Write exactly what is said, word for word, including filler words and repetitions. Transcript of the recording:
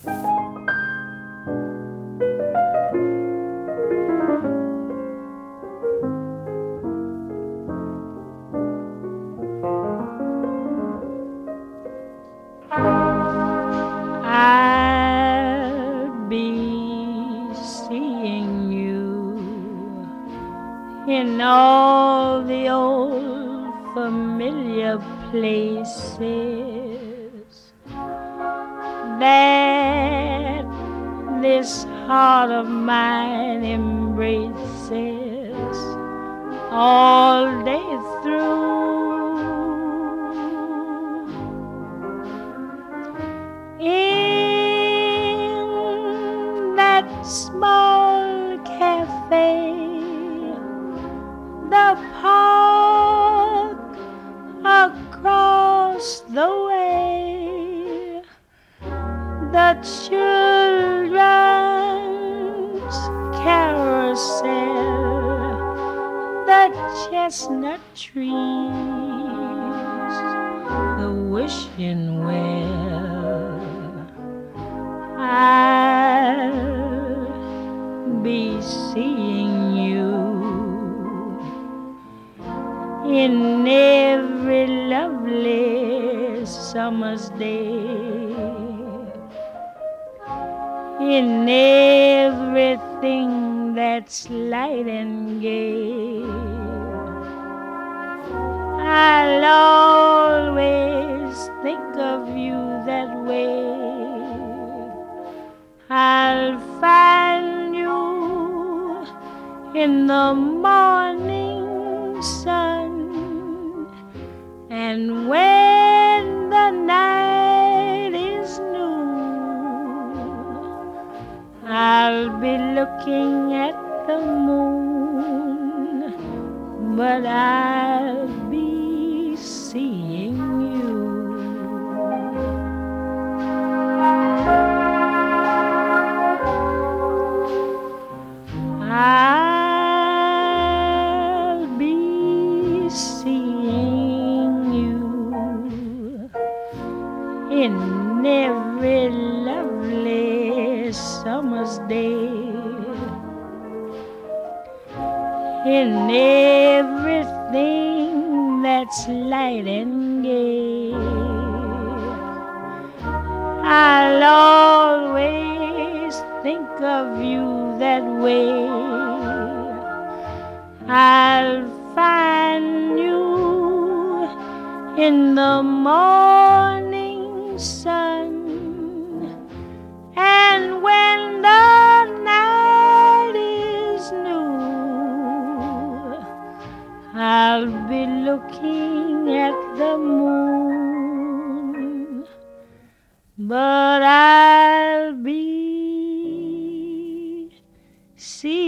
I'll be seeing you in all the old familiar places that this heart of mine embraces all day through. In that small cafe, the park across the way, the children's carousel, the chestnut trees, the wishing well. I'll be seeing you in every lovely summer's day, in everything that's light and gay. I'll always think of you that way. I'll find you in the morning sun, and when the night is new, I'll be looking at the moon, but I'll be seeing you. I'll be seeing you in every lovely summer's day, in everything that's light and gay. I'll always think of you that way. I'll find you in the morning sun, and when the night is new, I'll be looking at the moon, but I'll be seeing